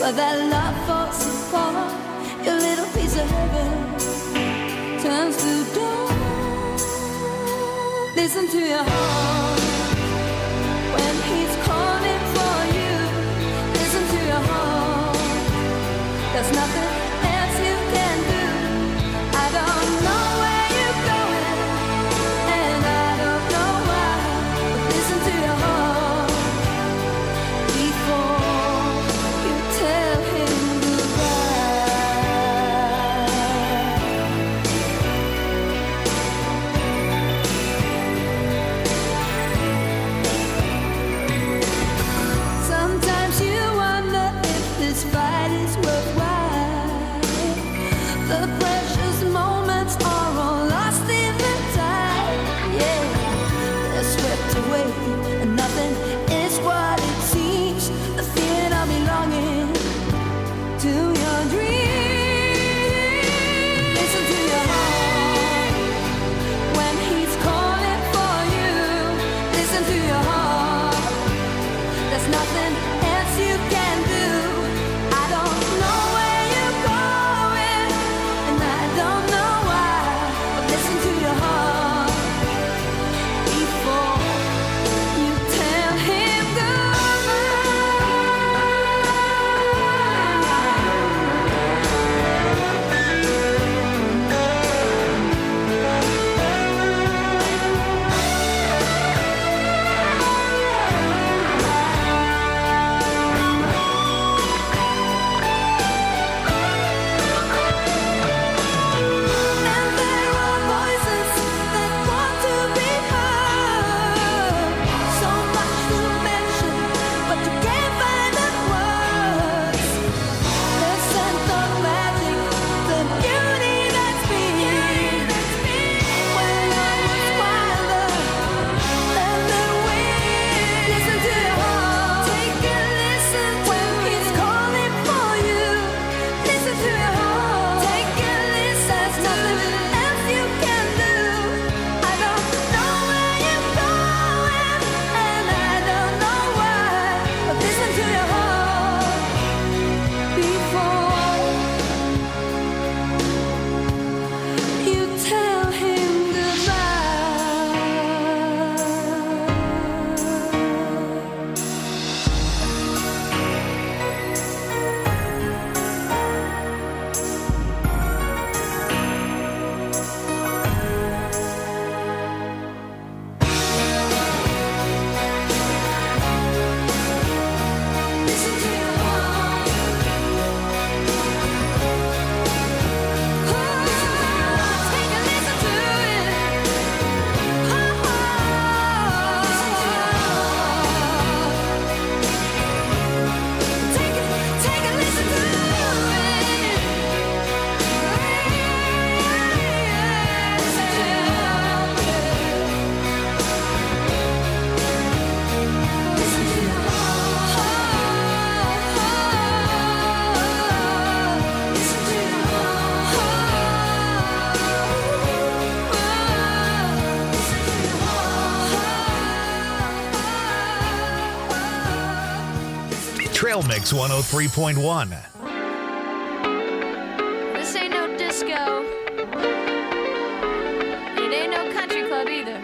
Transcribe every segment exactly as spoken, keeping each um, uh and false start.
but that love falls apart. Your little piece of heaven turns to dawn. Listen to your heart when he's calling for you. Listen to your heart. There's nothing else you can do. I don't know where you're going, and I don't know why, but listen to your heart before you tell him goodbye. Sometimes you wonder if this fight is worthwhile. The precious moments are all lost in the tide. Yeah, they're swept away, and nothing is what it seems. The feeling of belonging to your dreams. Listen to your heart when he's calling for you. Listen to your heart. There's nothing else you can do. I don't know where you're going, and I don't know why, but listen to your heart before you tell him And there are voices that want to be heard. So much to mention, but you can't find the words. The scent of magic, the beauty that's been. When I was wilder than the wind. Listen to your heart. Take a listen when he's calling for you. Listen to your heart. Take a listen. There's nothing else you can do. I don't know where you're going, and I don't know why, but listen to your heart before you tell him goodbye. Listen to your heart. Take a listen to it. Take a, take a listen to it. Listen to your heart. Listen to your heart. Listen to your heart. Trail Mix one oh three point one. This ain't no disco. It ain't no country club either.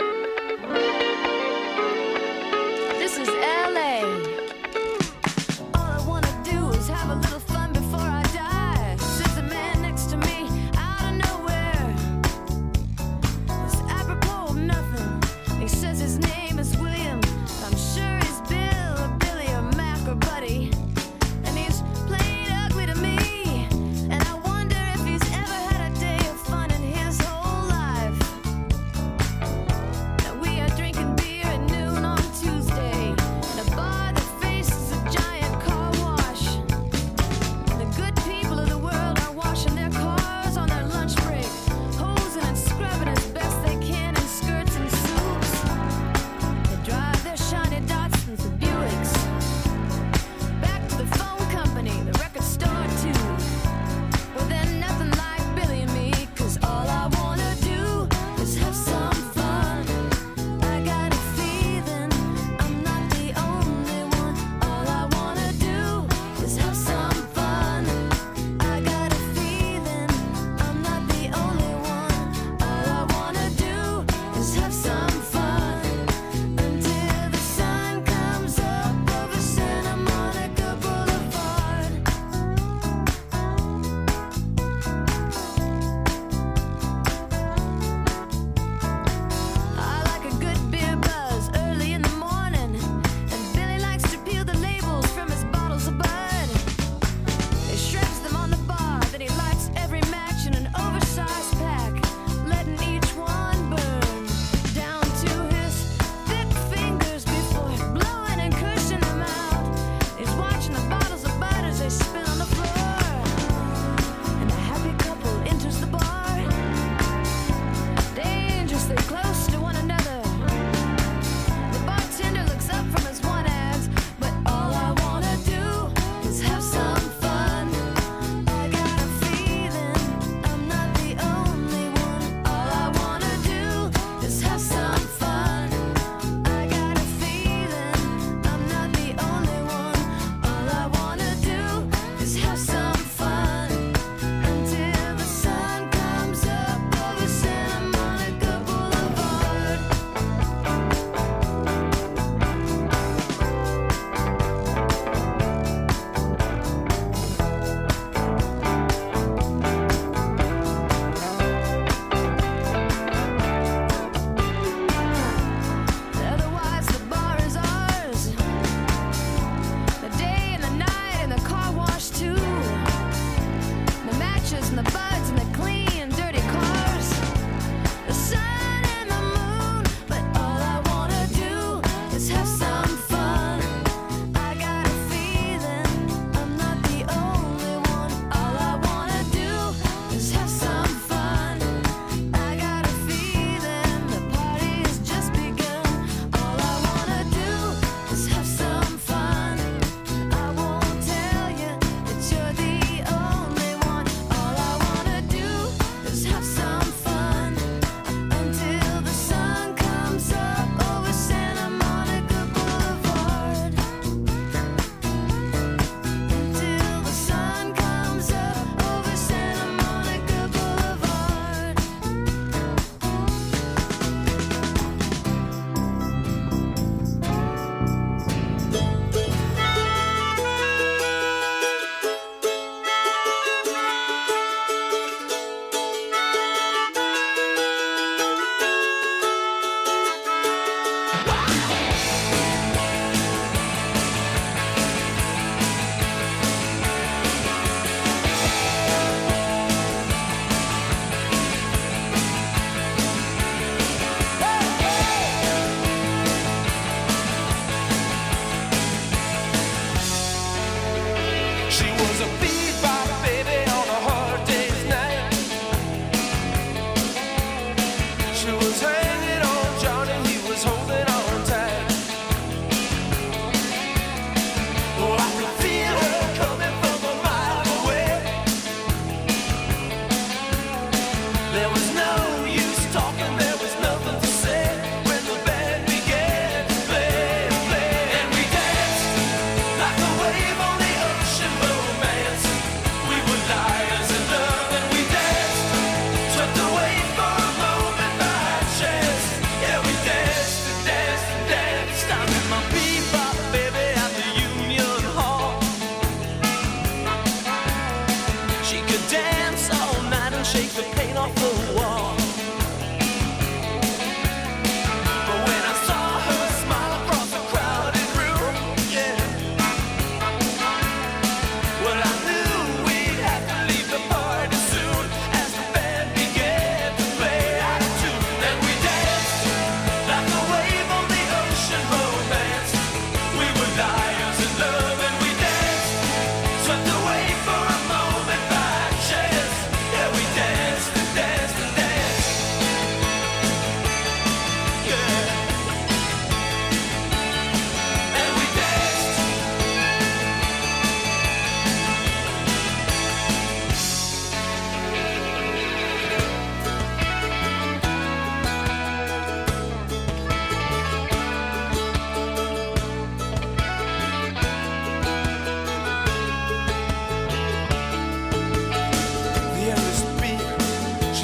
This is L A. All I wanna do is have a little fun before I die. Sits a man next to me out of nowhere. It's apropos of nothing. He says his name is William. I'm sure he's Bill or Billy or Mac or Buddy. And he's played a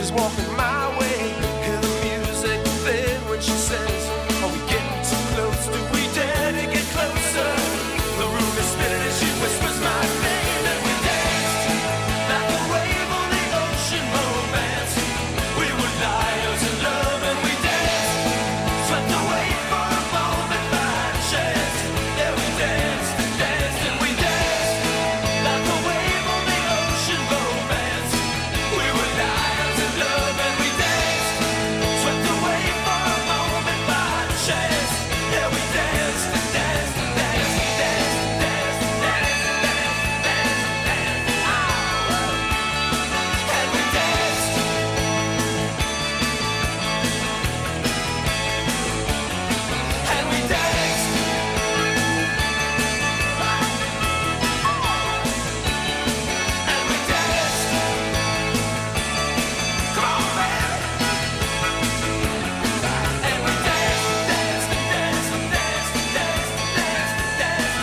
she's walking my way. Hear the music fade when she says, are we getting too close? Do we dare to get closer? The room is spinning as she whispers my name, and we danced like a wave on the ocean romance. We were liars in love, and we danced, swept away for a moment by chance. Yeah, we danced and danced and we danced like a wave on the ocean romance. We were liars in love, and we danced, swept away for a moment by chance. Yeah, we danced and danced and danced and danced and danced and danced and danced and danced and danced. Oh, and we danced. And we danced. And we danced. Come on, baby. And we danced, danced, and danced, and danced, and danced, and danced, and danced,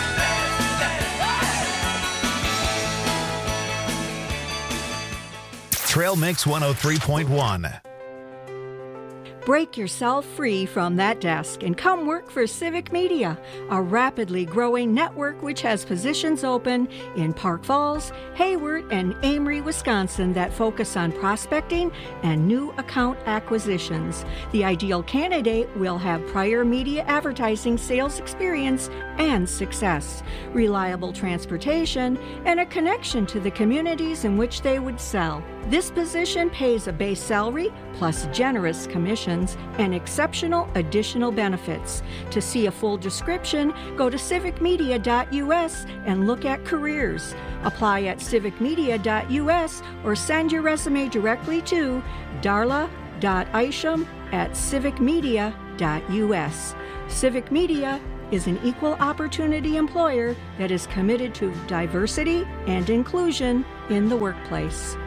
and danced. Trail Mix one oh three point one. Break yourself free from that desk and come work for Civic Media, a rapidly growing network which has positions open in Park Falls, Hayward, and Amory, Wisconsin that focus on prospecting and new account acquisitions. The ideal candidate will have prior media advertising sales experience and success, reliable transportation, and a connection to the communities in which they would sell. This position pays a base salary plus generous commissions and exceptional additional benefits. To see a full description, go to civic media dot u s and look at careers. Apply at civic media dot u s or send your resume directly to darla dot isham at civic media dot u s. Civic Media is an equal opportunity employer that is committed to diversity and inclusion in the workplace.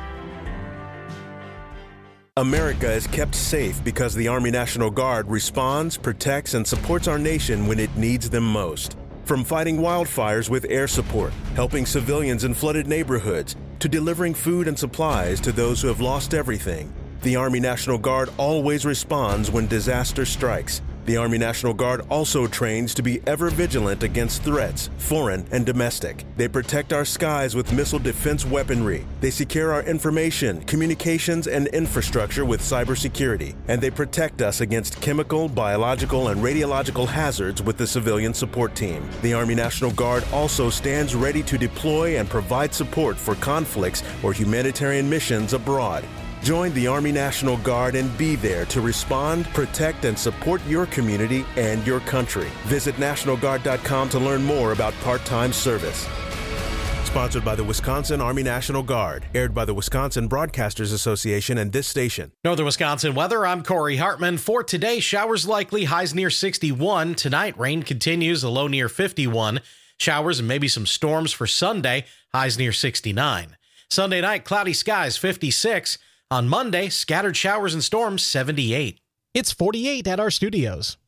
America is kept safe because the Army National Guard responds, protects, and supports our nation when it needs them most. From fighting wildfires with air support, helping civilians in flooded neighborhoods, to delivering food and supplies to those who have lost everything, the Army National Guard always responds when disaster strikes. The Army National Guard also trains to be ever vigilant against threats, foreign and domestic. They protect our skies with missile defense weaponry. They secure our information, communications, and infrastructure with cybersecurity. And they protect us against chemical, biological, and radiological hazards with the civilian support team. The Army National Guard also stands ready to deploy and provide support for conflicts or humanitarian missions abroad. Join the Army National Guard and be there to respond, protect, and support your community and your country. Visit national guard dot com to learn more about part-time service. Sponsored by the Wisconsin Army National Guard. Aired by the Wisconsin Broadcasters Association and this station. Northern Wisconsin weather, I'm Corey Hartman. For today, showers likely, highs near sixty-one. Tonight, rain continues, a low near fifty-one. Showers and maybe some storms for Sunday, highs near sixty-nine. Sunday night, cloudy skies, fifty-six. On Monday, scattered showers and storms, seventy-eight. It's forty-eight at our studios.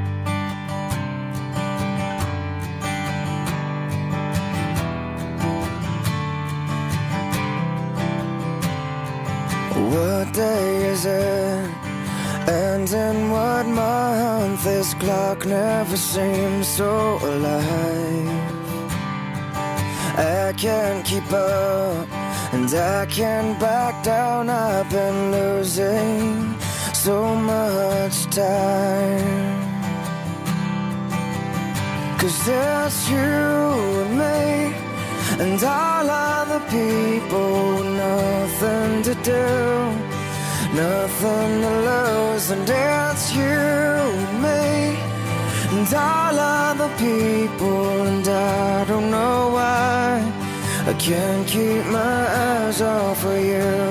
What day is it? And in what month? This clock never seems so alive. I can't keep up, and I can't back down. I've been losing so much time. Cause there's you and me, and all other people with nothing to do, nothing to lose. And it's you and me, and all other people, and I don't know why I can't keep my eyes off of you.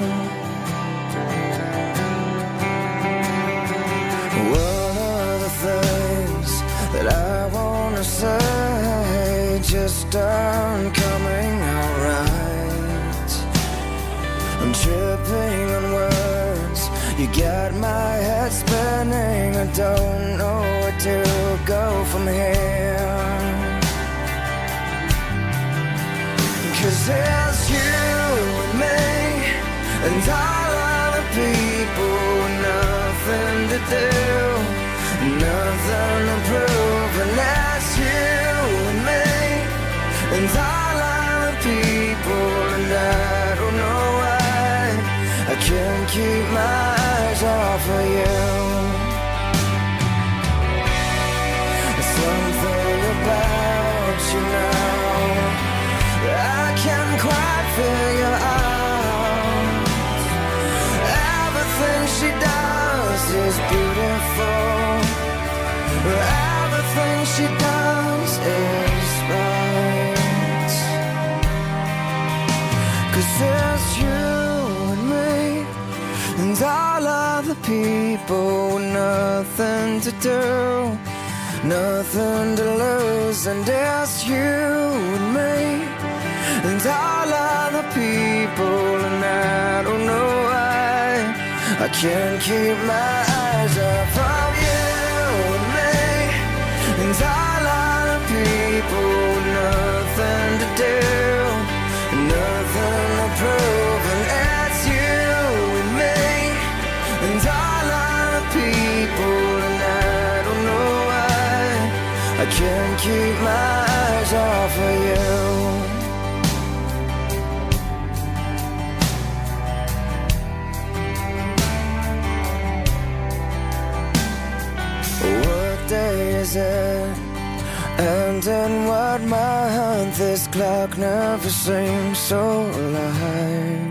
One of the things that I wanna say just aren't coming out right. I'm tripping on words, you got my head spinning. I don't know where to go from here. Cause it's you and me, and all to do, nothing to prove, and that's you and me, and all other people, and I don't know why I can't keep my eyes off of you. Something about you now I can't quite figure out. Everything she does is beautiful. Everything she does is right. 'Cause there's you and me, and all other people with nothing to do, nothing to lose, and there's you and me, and all other people, and I don't know why I can't keep my eyes off of you and me, and all other people, nothing to do, nothing to prove, and it's you and me, and all other people, and I don't know why I can't keep my eyes off of you. What day is it? And in what month? This clock never seems so alive.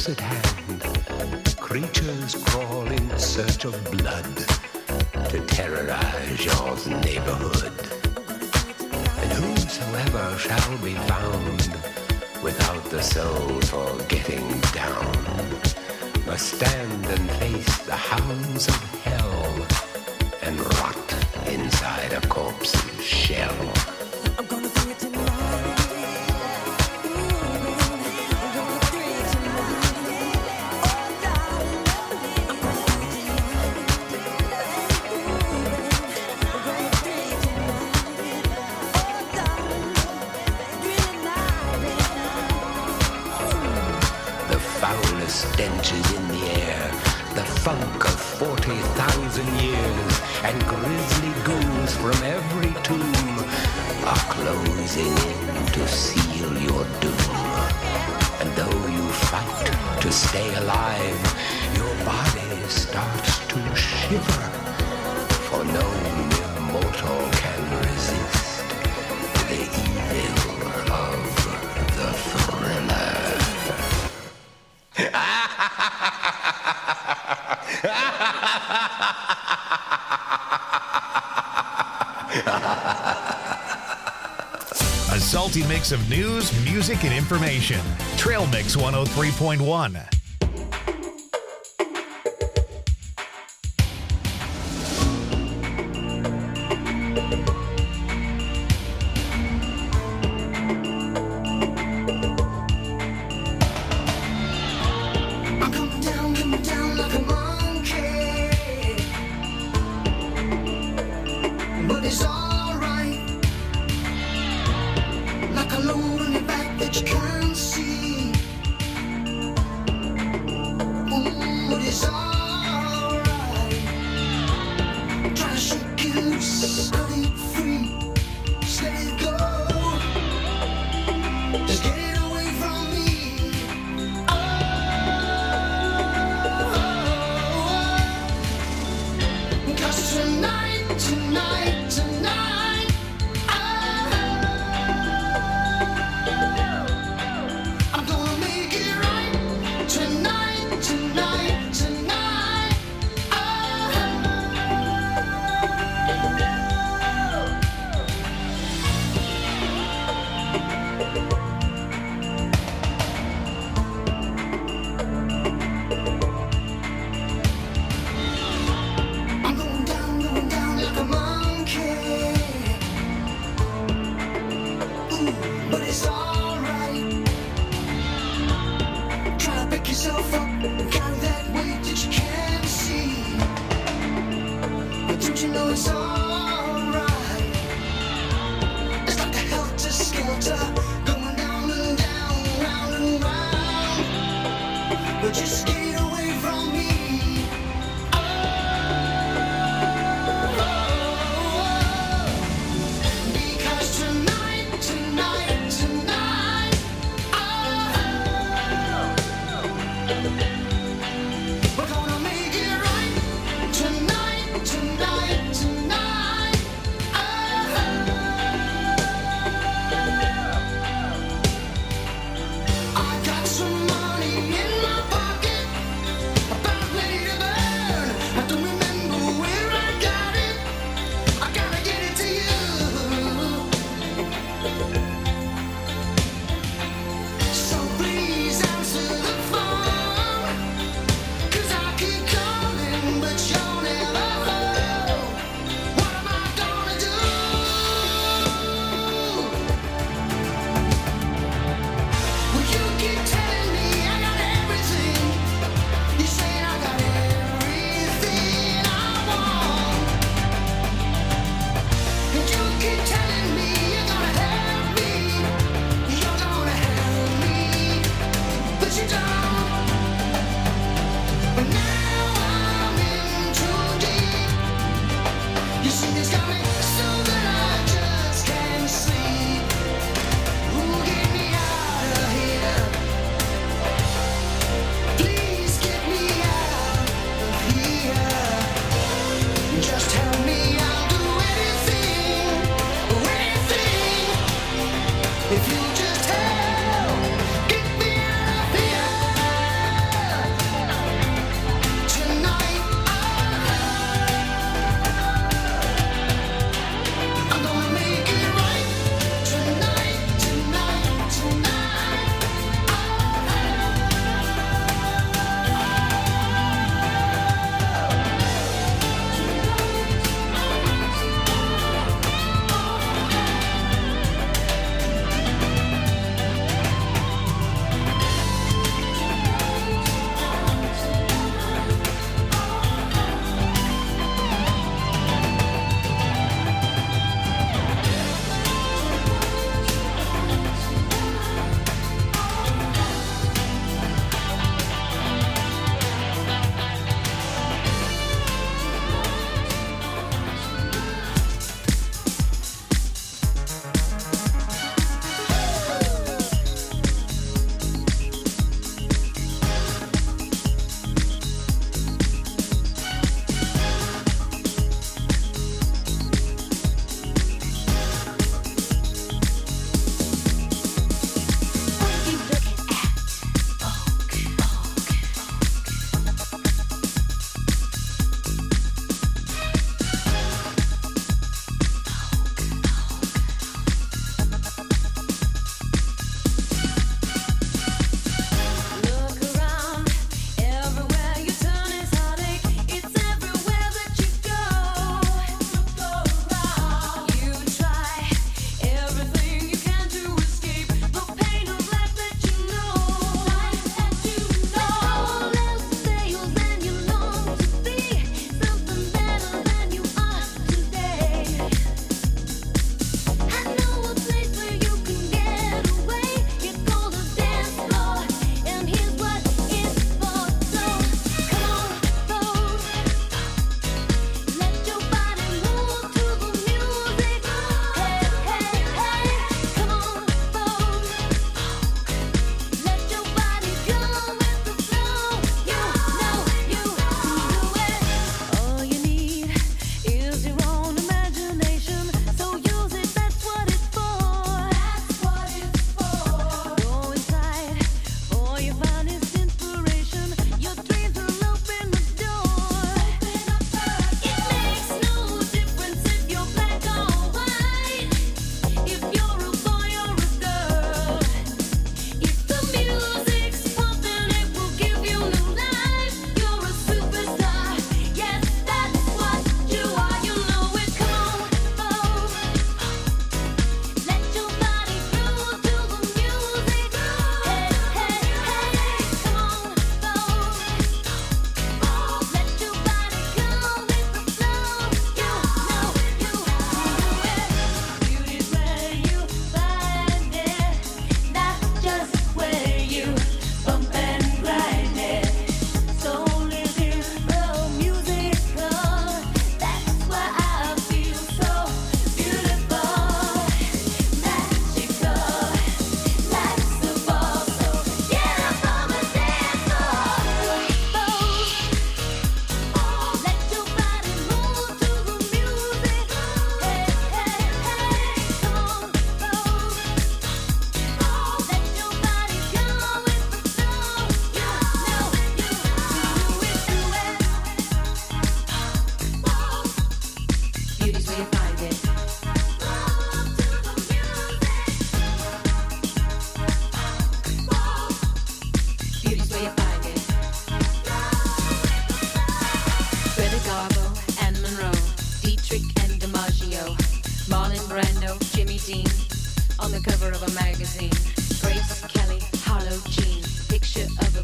close at hand. Creatures crawl in search of blood to terrorize your neighborhood. And whosoever shall be found without the soul for getting down must stand and face the hounds of hell and rot inside a corpse's shell. Stench is in the air, the funk of forty thousand years, and grisly ghouls from every tomb are closing in to seal your doom. And though you fight to stay alive, your body starts to shiver, for no mere mortal can resist the evil of the thriller. A salty mix of news, music, and information. Trail Mix one oh three point one. I got some money in my pocket.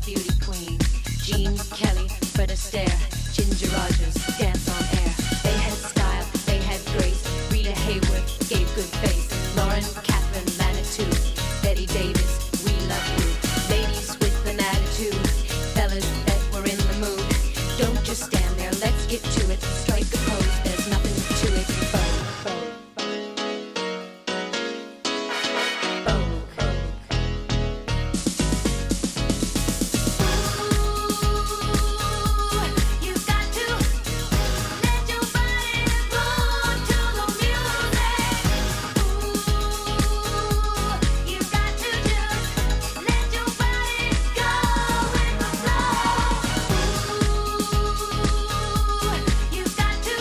beauty queen. Gene Kelly, Fred Astaire, Ginger Rogers, dance on air. They had style, they had grace. Rita Hayworth gave good face. Lauren Catherine Manitou, Betty Davis, we love you. Ladies with an attitude, fellas that were in the mood. Don't just stand there, let's get to it. Strike a pose, there's nothing to it. Vogue, vogue, you've got to let your body go to the music. Ooh, you've got to just let your body go with the flow. Ooh, you've got to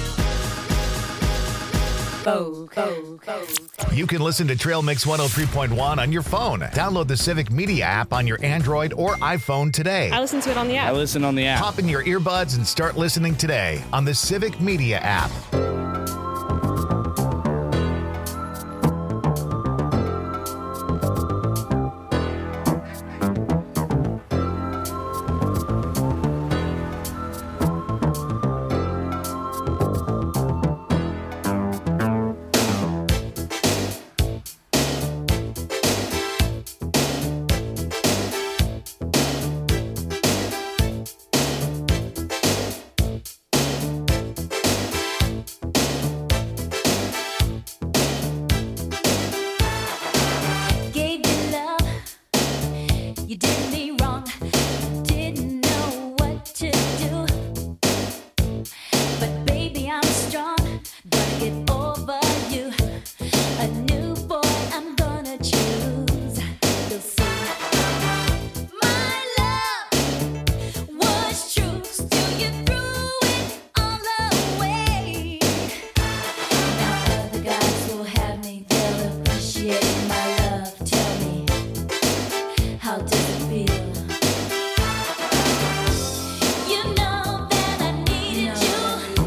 Vogue, Vogue, Vogue. You can listen to Trail Mix one oh three point one on your phone. Download the Civic Media app on your Android or iPhone today. I listen to it on the app. I listen on the app. Pop in your earbuds and start listening today on the Civic Media app. Gave you love, you did me wrong, didn't know what to do. But baby, I'm strong, gonna get over you. A new boy I'm gonna choose. You'll see. My love was true, still you threw it all away. Now other guys will have me, they'll appreciate my love. Tell me, how does it feel? You know that I needed you.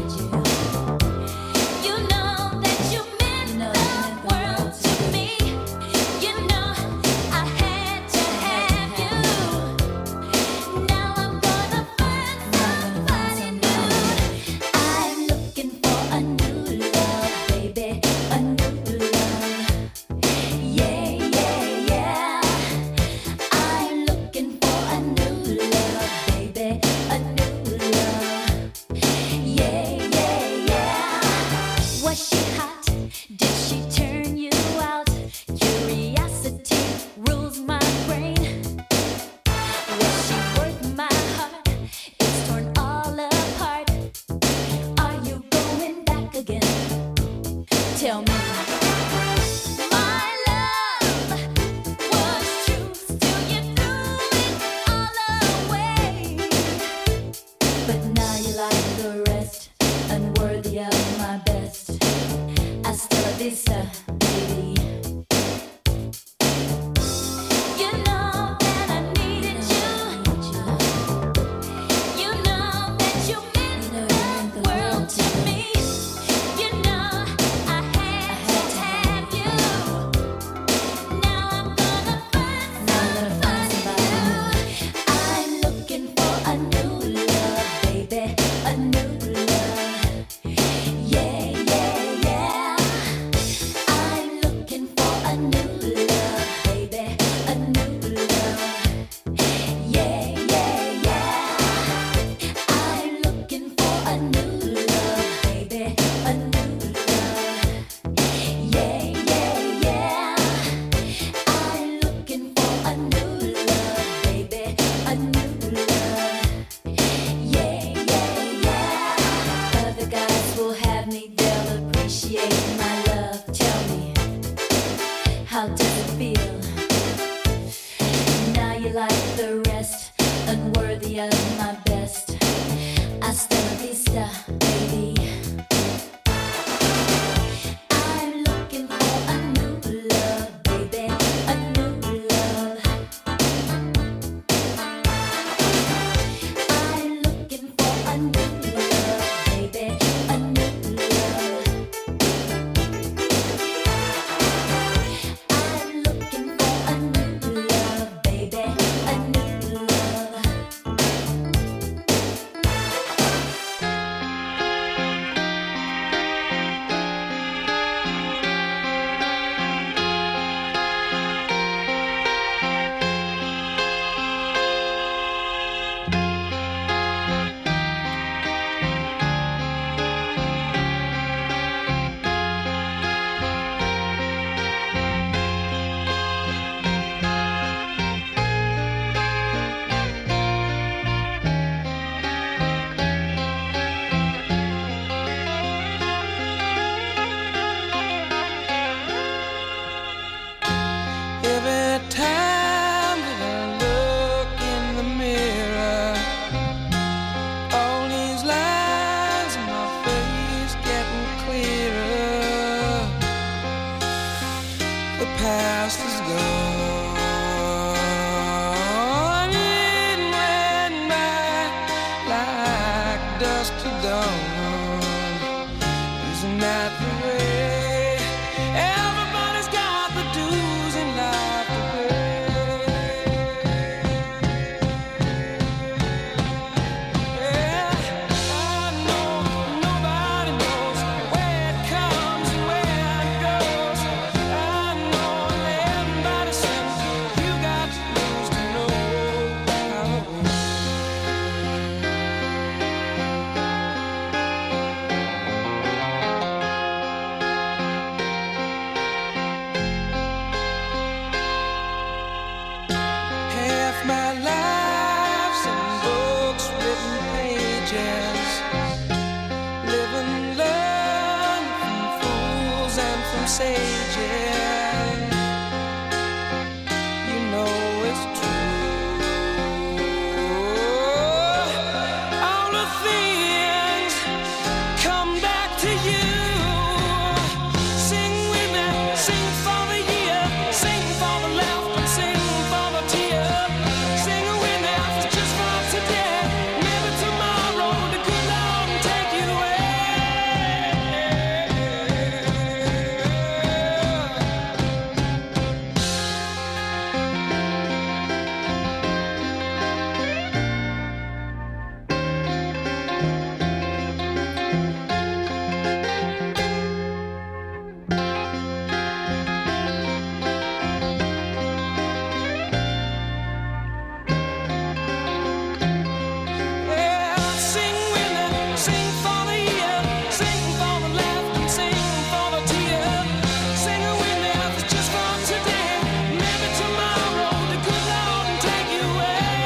You know that you meant the world to me. You know I had to have you. Now I'm gonna find somebody new. I'm looking for a new love, baby, a new love. Yeah, yeah, yeah. I'm looking for a new love, baby, a new love. Yeah, yeah, yeah. Was she hot? Did she turn you out? Curiosity rules my brain. Was she worth my heart? It's torn all apart. Are you going back again? Tell me. My love was true, still you threw it all away. But now you like the rest, unworthy of my best. Hasta la vista, baby. You know that I needed you. You know that you meant the world to me. You know I had to have you. Now I'm gonna find somebody new. I'm looking for a new love, baby, a new love. Yeah, yeah, yeah. I'm looking for a new love, baby, a new love. Yeah, yeah, yeah. I'm looking for a new love, baby, a new love. Yeah, yeah, yeah. I'm looking for a new love, baby, a new love. Yeah, yeah, yeah. Other guys will have me, they'll appreciate my love. Tell me, how does it feel? Now you like the rest, unworthy of my best. Hasta la vista, baby. I'm looking for a new love, baby, a new love. I'm looking for a new love, baby, a new love. I'm looking for a new love, baby, a new love. done. Isn't that the way? Everybody's got the dues in life to pay. Yeah, I know nobody knows where it comes and where it goes. I know everybody says you got to lose to know how it goes. Half my life's in books, written pages. Live and learn from fools and from sages. You know it's true. All the things come back to you. Sing with me, sing for the year, sing for the laugh and sing for the tear. Sing with me, just for today. Maybe tomorrow the good Lord will take you away. Yeah, sing with me, sing for the year, sing for the laugh and sing for the tear. Sing with me, just for today. Maybe tomorrow the good Lord will take you away.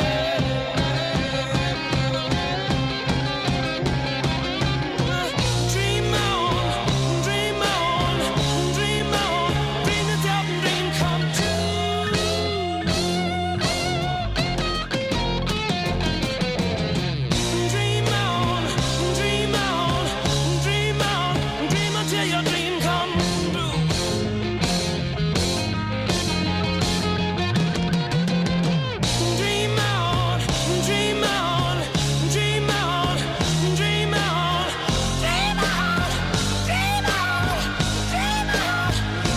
Dream on, dream on, dream on, dream yourself and dream come true. Dream on, dream on, dream on, dream until your dream comes true. Dream on, dream on, dream on, dream on, dream on, dream on, dream on.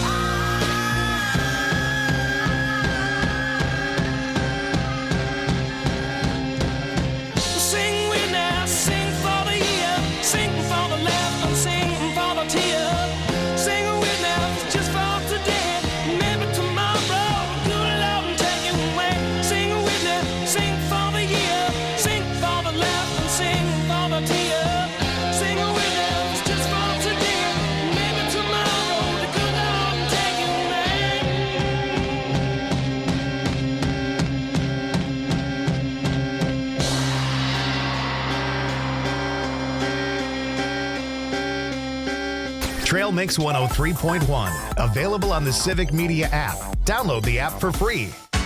Sing with me, sing for the year, sing for the laugh and sing for the tear. Sing with me, just for today. Maybe tomorrow, good Lord will take you away. Sing with me, sing for the year, sing for the laugh and sing for the tear. Sing with me, just for today. Maybe tomorrow, the good Lord will take you away. Trail Mix one oh three point one. Available on the Civic Media app. Download the app for free.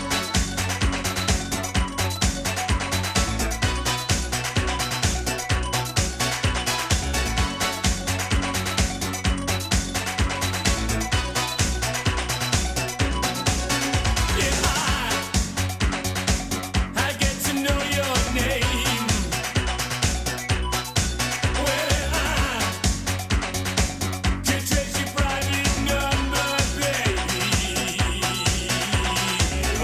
I get to know your name. Well, I can trace your private number, baby.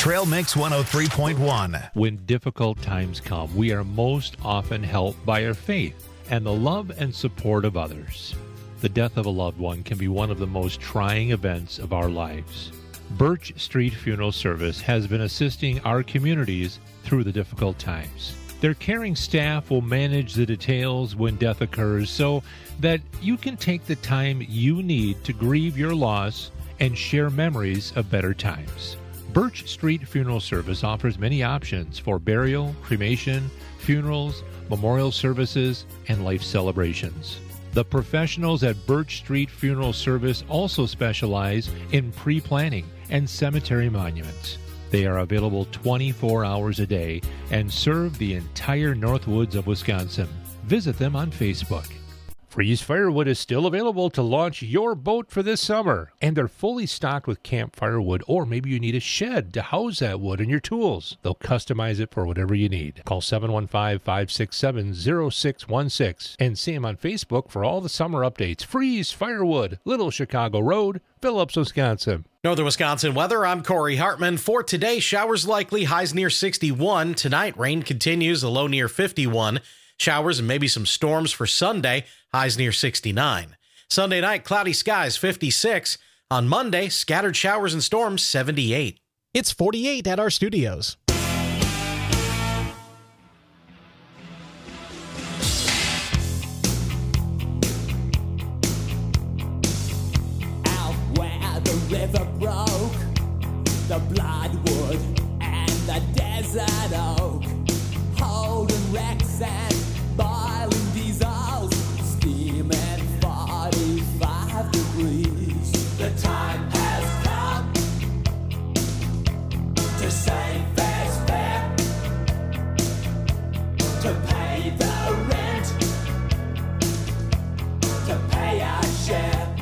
Trail Mix one oh three point one. When difficult times come, we are most often helped by our faith and the love and support of others. The death of a loved one can be one of the most trying events of our lives. Birch Street Funeral Service has been assisting our communities through the difficult times. Their caring staff will manage the details when death occurs so that you can take the time you need to grieve your loss and share memories of better times. Birch Street Funeral Service offers many options for burial, cremation, funerals, memorial services, and life celebrations. The professionals at Birch Street Funeral Service also specialize in pre-planning and cemetery monuments. They are available twenty-four hours a day and serve the entire Northwoods of Wisconsin. Visit them on Facebook. Freeze Firewood is still available to launch your boat for this summer, and they're fully stocked with camp firewood, or maybe you need a shed to house that wood and your tools. They'll customize it for whatever you need. Call seven one five, five six seven, zero six one six and see them on Facebook for all the summer updates. Freeze Firewood, Little Chicago Road, Phillips, Wisconsin. Northern Wisconsin weather, I'm Corey Hartman. For today, showers likely, highs near sixty-one. Tonight, rain continues, a low near fifty-one. Showers and maybe some storms for Sunday, highs near sixty-nine. Sunday night, cloudy skies, fifty-six. On Monday, scattered showers and storms, seventy-eight. It's forty-eight at our studios. Out where the river broke, the bloodwood and the desert oak, holding wrecks and boiling diesels, steaming forty-five degrees. The time has come to say fair's fair, to pay the rent, to pay our share.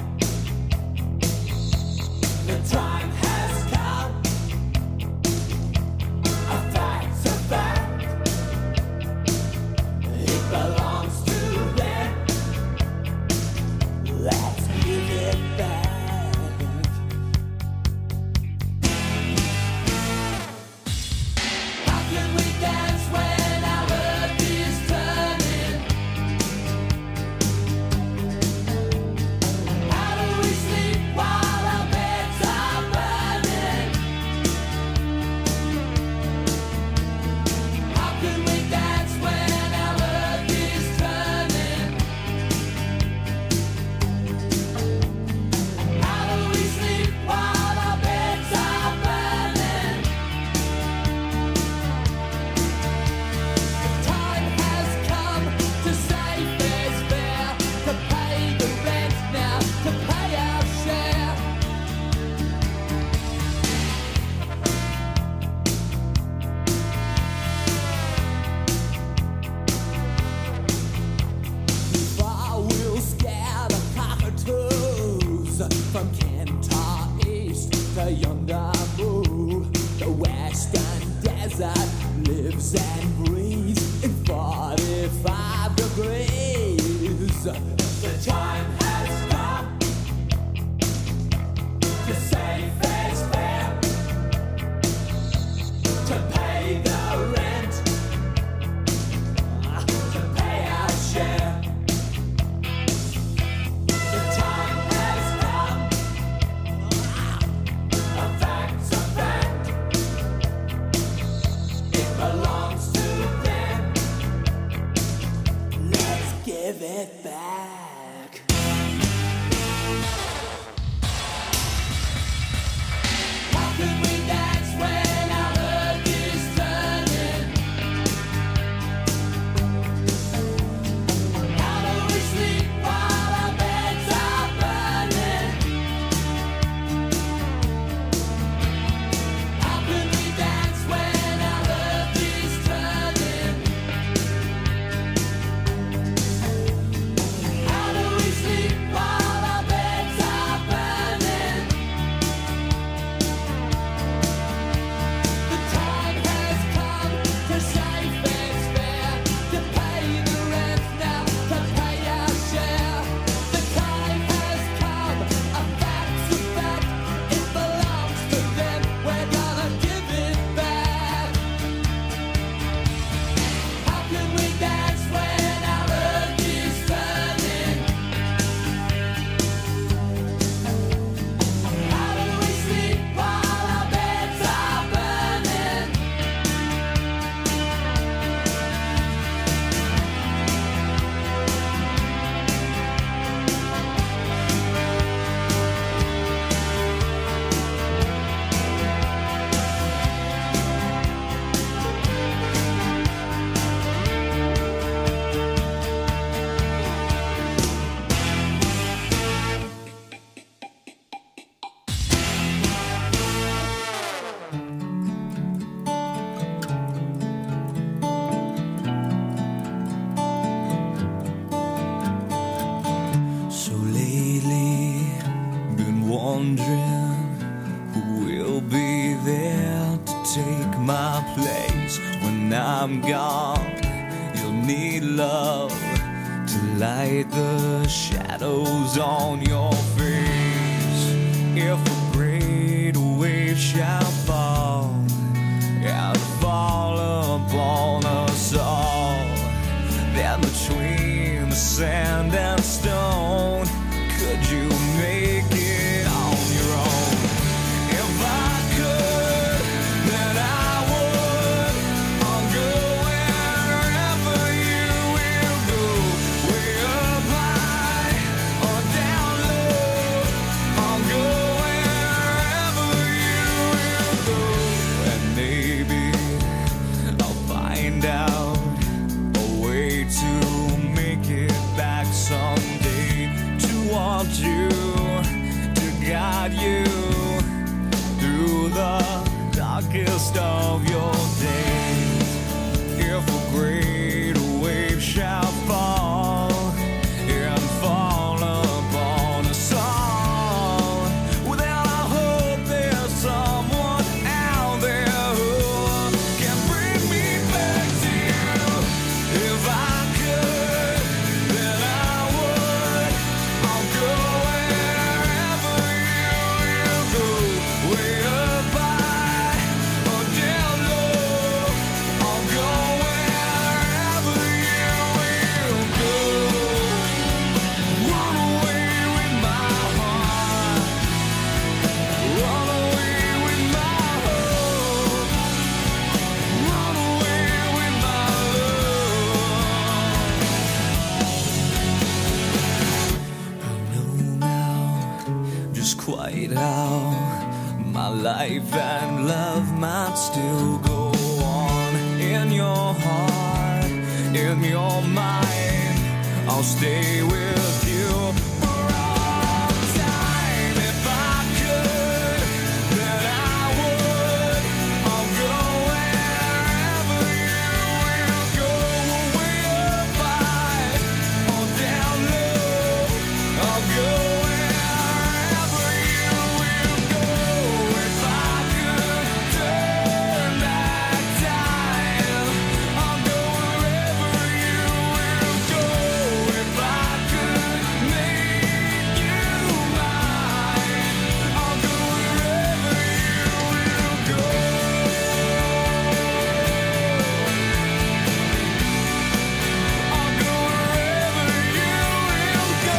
The time has come, a fact's a fact. It belongs to them. Let's give it back. How can we dance when our earth is turning? How do we sleep while our beds are burning? How can we dance when our earth is turning? How do we sleep while our beds are burning? The time has come to say fair's fair, to pay the rent now, to pay our share. Far we'll scare the cockatoos from Kentar East to yonder Moo. The western desert lives and breathes in forty-five degrees. The time has come to say fair's fair, to pay the rent, to pay our share. The time has come, a fact's a fact. It belongs to them. Let's give it back. wondering who will be there to take my place when I'm gone. You'll need love to light the shadows on your face. If a great wave shall fall and fall upon us all, then between the sand and stone, could you make it on your own? If I could, then I would. I'll go wherever you will go, way up high or down low. I'll go wherever you will go, and maybe I'll find out a way to make it back someday. To want you, to guide you through the darkest of your days. If a great wave shall fall and fall upon us all, well, then I hope there's someone out there who can bring me back to you. If I could, then I would. I'll go wherever you will go, way up high or down low. I'll go wherever you will go. Run away with my heart, run away with my hope, run away with my love. I know now just quite how my life and love might still go on. In your heart, in your mind, I'll stay with you for all time. If I could, then I would. I'll go wherever you will go, way up high or down low. I'll go wherever you will go. If I could turn back time, I'll go wherever you will go. If I could make you mine, I'll go wherever you will go. I'll go wherever you will go.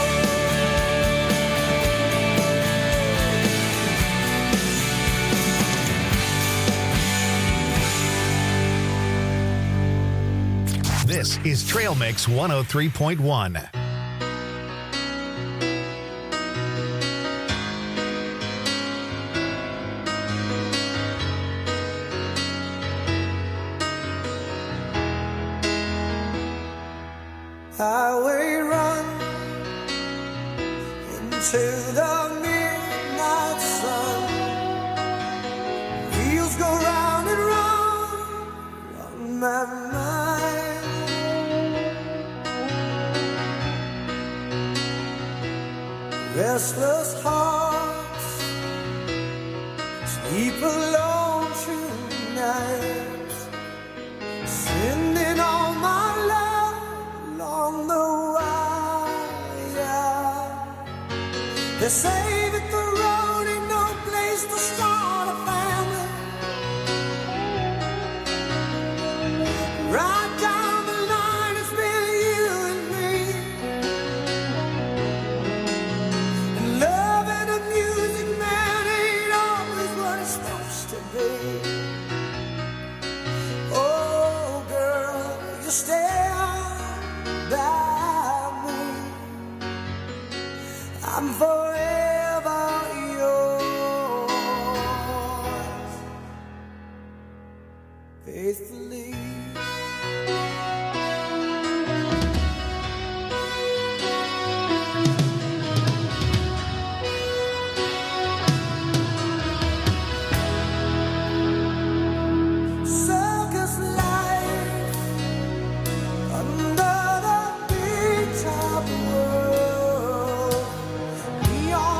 This is Trail Mix one oh three point one. Highway run into the midnight sun. Wheels go round and round on my mind. Restless hearts sleep alone tonight, sending all my love along the wire. They say that the road ain't no place to start a family. Right down the line, it's been you and me. And love and the music, man, ain't always what it's supposed to be. Oh, girl, you stand by me. I'm forever yours, faithfully. Circus life under the big top world. Neon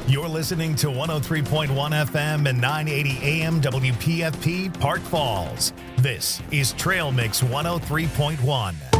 You're listening to one oh three point one F M and nine eighty A M W P F P Park Falls. This is Trail Mix one oh three point one.